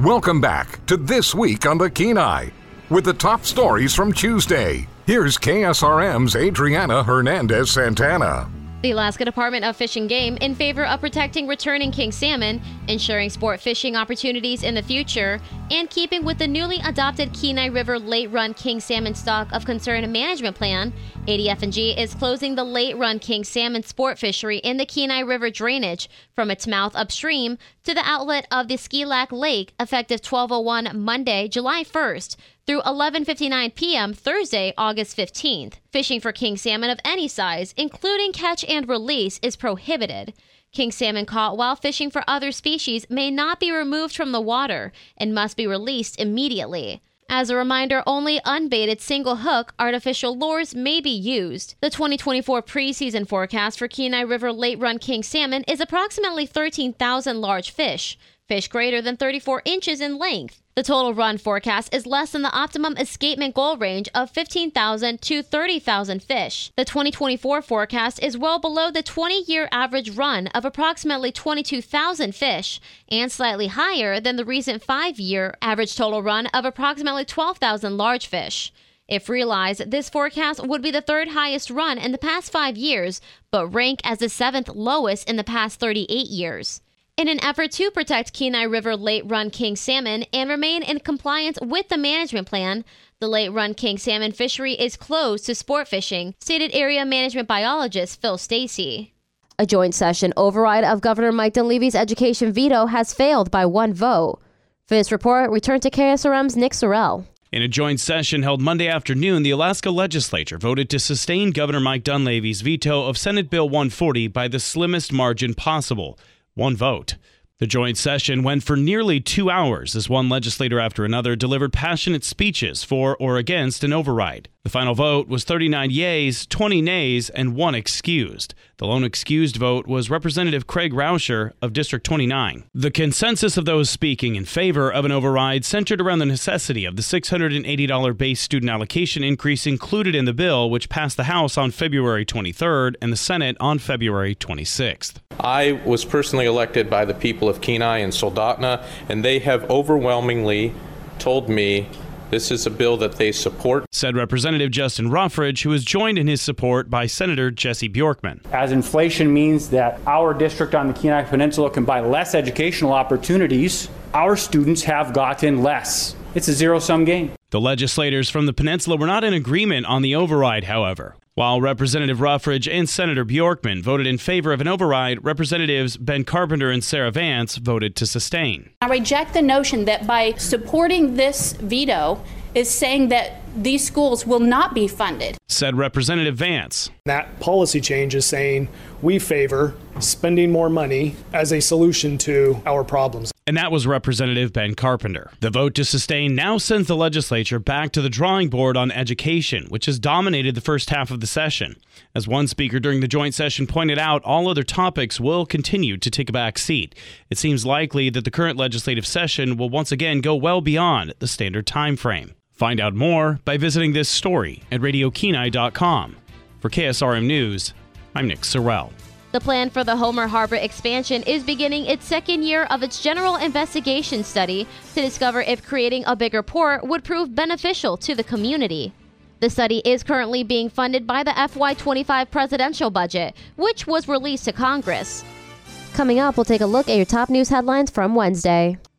Welcome back to This Week on the Kenai with the top stories from Tuesday. Here's KSRM's Adriana Hernandez-Santana. The Alaska Department of Fish and Game in favor of protecting returning king salmon, ensuring sport fishing opportunities in the future, and keeping with the newly adopted Kenai River Late Run King Salmon Stock of Concern Management Plan, ADF&G is closing the Late Run King Salmon sport fishery in the Kenai River drainage from its mouth upstream to the outlet of the Ski Lac Lake effective 12:01 Monday, July 1st through 11:59 p.m. Thursday, August 15th. Fishing for king salmon of any size, including catch and release, is prohibited. King salmon caught while fishing for other species may not be removed from the water and must be released immediately. As a reminder, only unbaited single hook artificial lures may be used. The 2024 preseason forecast for Kenai River Late Run King salmon is approximately 13,000 large fish greater than 34 inches in length. The total run forecast is less than the optimum escapement goal range of 15,000 to 30,000 fish. The 2024 forecast is well below the 20-year average run of approximately 22,000 fish and slightly higher than the recent 5-year average total run of approximately 12,000 large fish. If realized, this forecast would be the third highest run in the past 5 years, but rank as the 7th lowest in the past 38 years. In an effort to protect Kenai River Late Run King salmon and remain in compliance with the management plan, the Late Run King salmon fishery is closed to sport fishing, stated area management biologist Phil Stacy. A joint session override of Governor Mike Dunleavy's education veto has failed by 1 vote. For this report, return to KSRM's Nick Sorrell. In a joint session held Monday afternoon, the Alaska legislature voted to sustain Governor Mike Dunleavy's veto of Senate Bill 140 by the slimmest margin possible. 1 vote. The joint session went for nearly 2 hours as one legislator after another delivered passionate speeches for or against an override. The final vote was 39 yeas, 20 nays, and 1 excused. The lone excused vote was Representative Craig Rauscher of District 29. The consensus of those speaking in favor of an override centered around the necessity of the $680 base student allocation increase included in the bill, which passed the House on February 23rd and the Senate on February 26th. I was personally elected by the people of Kenai and Soldotna, and they have overwhelmingly told me this is a bill that they support, said Representative Justin Ruffridge, who was joined in his support by Senator Jesse Bjorkman. As inflation means that our district on the Kenai Peninsula can buy less educational opportunities, our students have gotten less. It's a zero-sum game. The legislators from the peninsula were not in agreement on the override, however. While Representative Ruffridge and Senator Bjorkman voted in favor of an override, Representatives Ben Carpenter and Sarah Vance voted to sustain. I reject the notion that by supporting this veto is saying that these schools will not be funded, said Representative Vance. That policy change is saying we favor spending more money as a solution to our problems. And that was Representative Ben Carpenter. The vote to sustain now sends the legislature back to the drawing board on education, which has dominated the first half of the session. As one speaker during the joint session pointed out, all other topics will continue to take a back seat. It seems likely that the current legislative session will once again go well beyond the standard time frame. Find out more by visiting this story at radiokenai.com. For KSRM News, I'm Nick Sorrell. The plan for the Homer Harbor expansion is beginning its second year of its general investigation study to discover if creating a bigger port would prove beneficial to the community. The study is currently being funded by the FY25 presidential budget, which was released to Congress. Coming up, we'll take a look at your top news headlines from Wednesday.